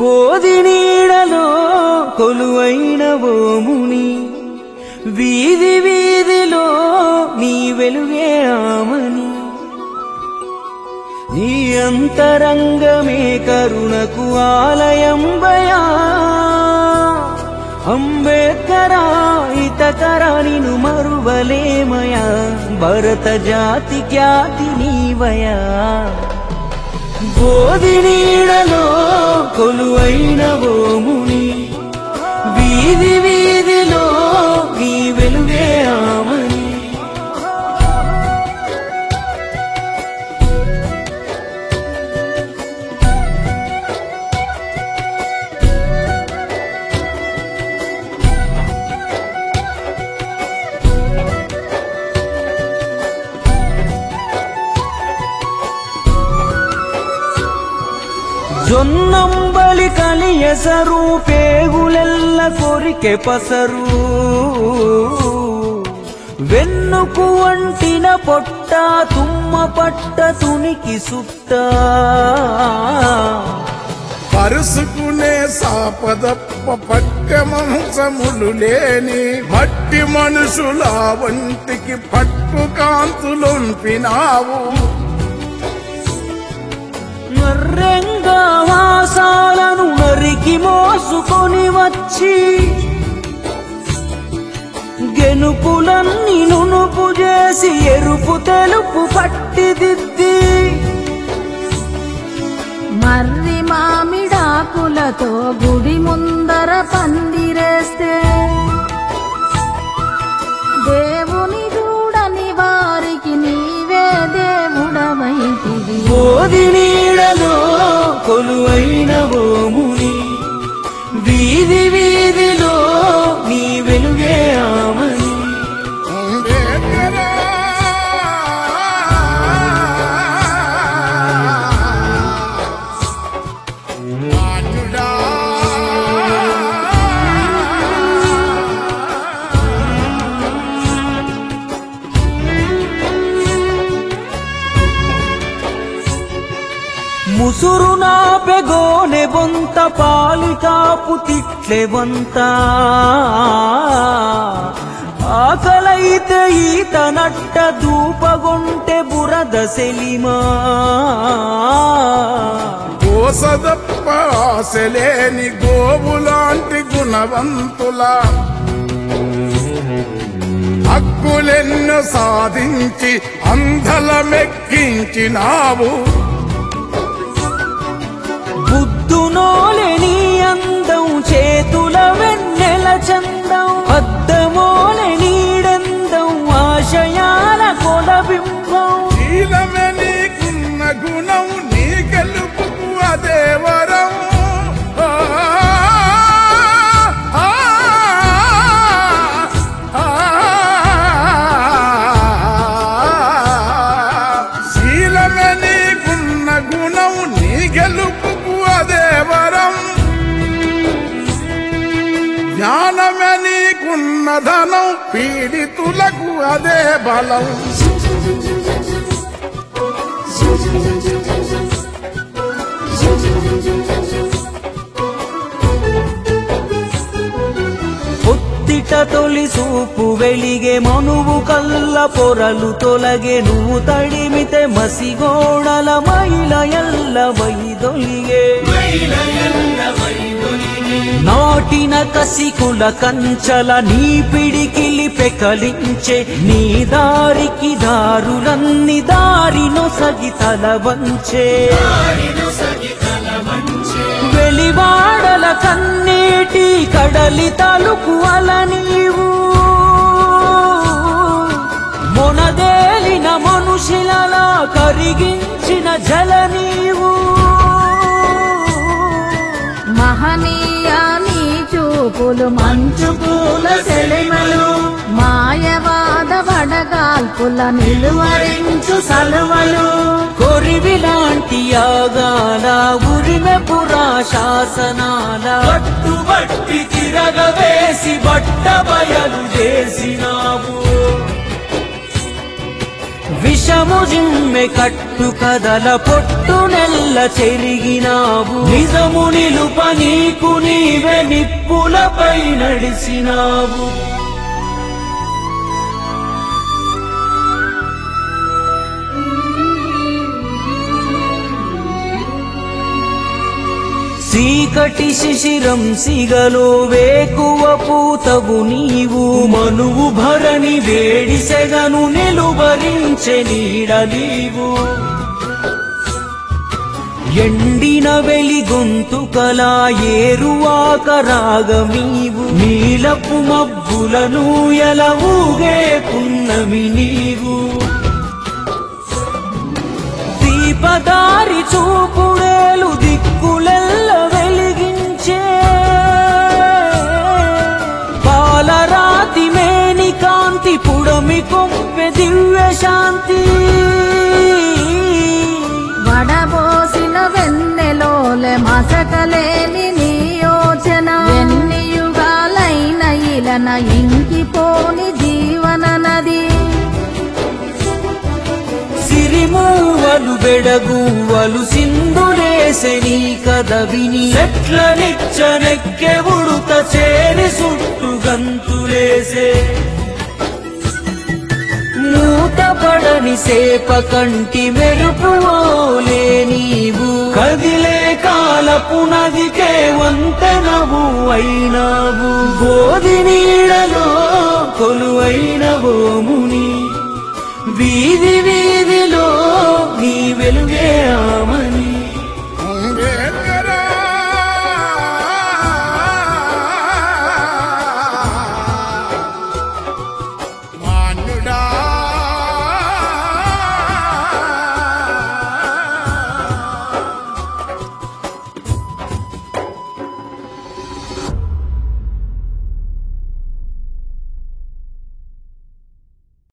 బోధి నీడలో కొలువైన ఓ ముని, వీధి వీధిలో నీ వెలుగే ఆమని, నీ అంతరంగమే కరుణకు ఆలయంబయా. అంబేద్కరా హితకరా నిను మరువలేమయా, భరత జాతి ఖ్యాతి నీవయా. బోధి నీడలో కొలువైన ఓ ముని, వీధి వీధిలో నీ వెలుగే ఆమని. జొన్నంబలి కలియసరు, పేగులెల్ల కొరికె పసరు, వెన్నుకు వంటిన పొట్ట, తుమ్మ పట్ట తునికి సుట్ట. పరుసుకునే సాపదప్ప పట్టె మంచములు లేని మట్టి మనుషుల వంటికి పట్టు కాంతులొంపినావు. మర్రెంగా వాసాలను నరికి మోసుకొని వచ్చి, గెనుపులన్నీ నునుపు చేసి ఎరుపు తెలుపు పట్టిదిద్ది, మర్రి మామిడాకులతో గుడి ముందర పందిరేస్తే, దేవుని చూడని వారికి నీవే దేవుడవైతివి. బోధి నీడలో కొలువైన ఓ ముని, వీధి వీధిలో నీ వెలుగే ఆమని. ముసురు నాపె గోనె బొంత, పాలికాపు తిట్లె బొంత, ఆకలైతే ఈత నట్ట, దూపగొంటె బురద సెలిమా. కోసదప్ప ఆశలేని గోవులాంటి గుణవంతుల హక్కులెన్నో సాధించి అంధల మెక్కించినావు. బుద్ధునోలే నీ అందం, చేతుల వెన్నెల చందం, అద్దమోలే నీడందం, ఆశయాల కొలబింబం. శీలమే నీకున్న గుణం, నీ గెలుపుకు అదే వరం. శీలమే నీకున్న గుణం, నీ గెలుపుకు అదే వరం. జ్ఞానమే నీకున్న ధనం, పీడితులకు అదే బలం. పొత్తిట తొలి సూపు వెలిగే, మనువు కల్ల పొరలు తొలగే, నువ్వు తడిమితే మసిగోడల మైల ఎల్ల వైదొలిగే. నాటిన కసికుల కంచల నీ పిడికిలి పెకలించే, నీ దారికి దారులన్ని దారినొ సగి తల వంచే. వెలివాడల కన్నీటి కడలి తలుపు అల నీవు, మొనదేలిన మనుషులలా కరిగించిన జల నీవు. మహనీయ నీ చూపులు మంచు పూల సెలిమలు, మాయవాద వడగాల్పుల నిలువరించు సలువలు. కొరివిలాంటి యాగాల ఉరిమె పురా శాసనాల, పట్టుబట్టి తిరగవేసి బట్ట బయలు చేసినావు. విష విషము జిమ్మె కట్టు కదల పొట్టు నెల్ల చెరిగినావు నిజము నిలుప నీకు నీవే నిప్పులపై నడిసినావు చీకటి శిశిరం సిగలో వేకువ పూతవు నీవు మనువు భరణి వేడి సెగను నిలువరించె నీడ నీవు ఎండిన వెలి గొంతుకలా ఏరువాక రాగమీవు నీలపు మబ్బులను ఎలా ఊగే పున్నమి నీవు దీపదారి చూపుడేలు దిక్కులెల్ల వెలిగించే పాలరాతి మేని కాంతి పుడమి కొంపె దివ్య శాంతి వడబోసిన వెన్నెలోలే మసకలేని నీ యోచన ఎన్ని యుగాలైన ఇలన ఇంకిపోని జీవన నది సిరిమూవలు బెడగువలు సింధులేసె నీ కథ విని చెట్ల నిచ్చనెక్కె ఉడుత చేరి సుట్టు గంతులేసే మూతపడని సేప కంటి మెరుపువోలే నీవు కదిలే కాలపు నదికే వంతెనవు అయినావు బోధి నీడలో కొలువైనవో ముని వీధి వీధిలో నీ వెలుగే ఆమని